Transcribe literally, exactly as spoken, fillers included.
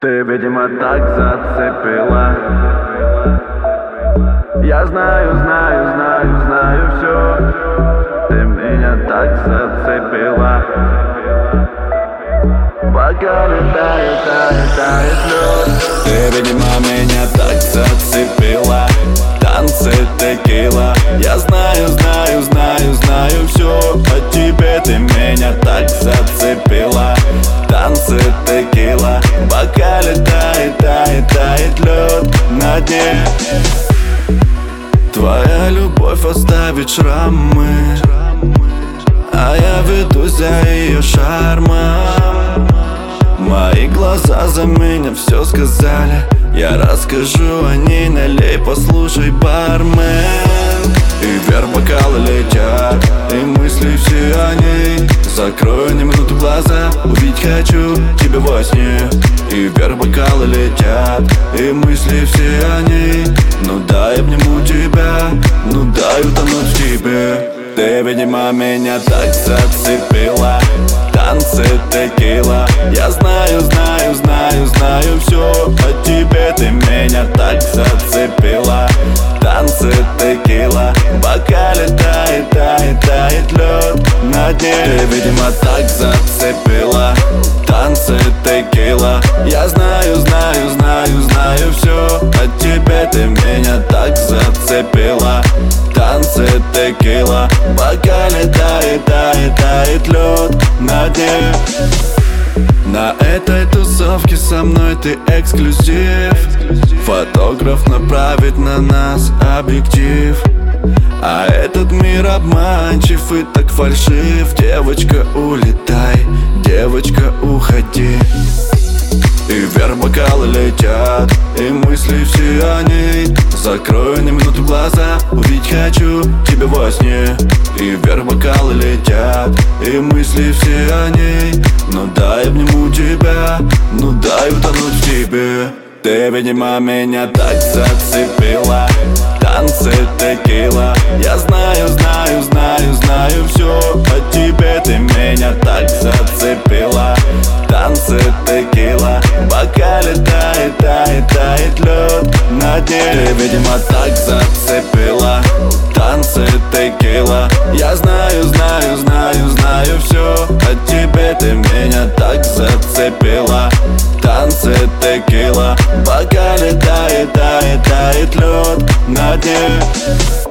Ты, видимо, так зацепила. Я знаю, знаю, знаю, знаю все. Ты меня так зацепила. Пока летает, тает, тает лед. Ты, видимо, меня так зацепила. Танцы, текила. Я знаю, знаю, знаю, знаю все о тебе. Ты меня так зацепила. Танцы, текила. В бокале тает, тает, тает лед на дне. Твоя любовь оставит шрамы, а я ведусь за ее шармом. Мои глаза за меня все сказали. Я расскажу о ней, налей, послушай, бармен. И вверх бокалы летят, и мысли все о ней. Закрою на минуту глаза, увидеть хочу тебя во сне. И вверх бокалы летят, и мысли все о ней. Ну дай обниму тебя, ну дай утонуть в тебе. Ты, видимо, меня так зацепила. Танцы, текила. Я знаю, знаю, знаю, знаю все о тебе. Ты меня так зацепила. Танцы, текила. В бокале тает, тает, тает лед на дне. Ты, видимо, так зацепила. Танцы, текила. Я знаю, знаю, знаю, знаю все о тебе. Ты меня так зацепила. Танцы, текила. В бокале тает, тает, тает лед на дне. На этой тусовке со мной ты эксклюзив. Фотограф направит на нас объектив. А этот мир обманчив и так фальшив. Девочка, улетай, девочка, уходи. И вверх бокалы летят, и мысли все о ней. Закрою на минуту глаза, увидеть хочу тебя во сне. И вверх бокалы летят, и мысли все о ней. Ну дай обниму тебя, ну дай утонуть в тебе. Ты, видимо, меня так зацепила. Танцы, текила. Я знаю, знаю, знаю, знаю все о тебе. Ты меня так зацепила. Танцы, текила. В бокале тает, тает, тает лед на дне. Ты, видимо, так зацепила. Танцы, текила. Я знаю, знаю, знаю, знаю все о тебе. Ты меня так зацепила. Танцы, текила. В бокале тает, тает, тает лед на дне.